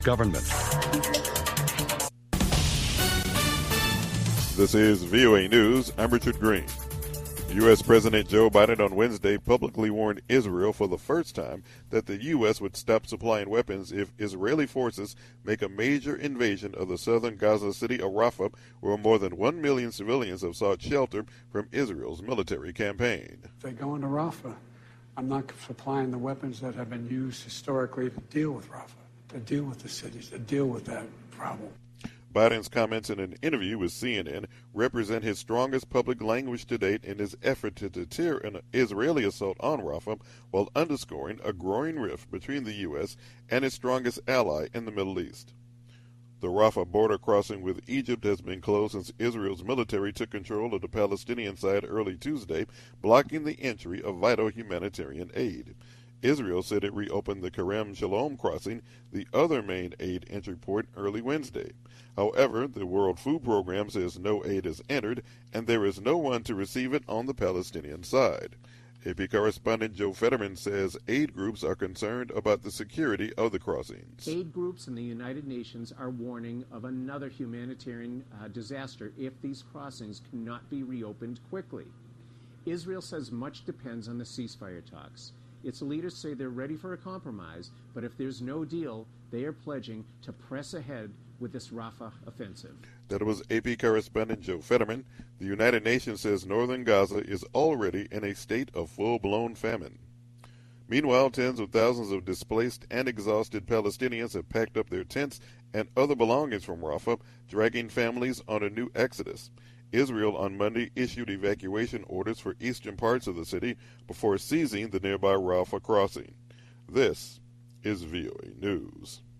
government. This is VOA News. I'm Richard Green. U.S. President Joe Biden on Wednesday publicly warned Israel for the first time that the U.S. would stop supplying weapons if Israeli forces make a major invasion of the southern Gaza city of Rafah, where more than 1 million civilians have sought shelter from Israel's military campaign. If they go into Rafah, I'm not supplying the weapons that have been used historically to deal with Rafah, to deal with the cities, to deal with that problem. Biden's comments in an interview with CNN represent his strongest public language to date in his effort to deter an Israeli assault on Rafah, while underscoring a growing rift between the U.S. and its strongest ally in the Middle East. The Rafah border crossing with Egypt has been closed since Israel's military took control of the Palestinian side early Tuesday, blocking the entry of vital humanitarian aid. Israel said it reopened the Kerem Shalom crossing, the other main aid entry port, early Wednesday. However, the World Food Program says no aid is entered, and there is no one to receive it on the Palestinian side. AP correspondent Joe Fetterman says aid groups are concerned about the security of the crossings. Aid groups in the United Nations are warning of another humanitarian disaster if these crossings cannot be reopened quickly. Israel says much depends on the ceasefire talks. Its leaders say they're ready for a compromise, but if there's no deal, they are pledging to press ahead with this Rafah offensive. That was AP correspondent Joe Fetterman. The United Nations says northern Gaza is already in a state of full-blown famine. Meanwhile, tens of thousands of displaced and exhausted Palestinians have packed up their tents and other belongings from Rafah, dragging families on a new exodus. Israel on Monday issued evacuation orders for eastern parts of the city before seizing the nearby Rafah crossing. This is VOA News.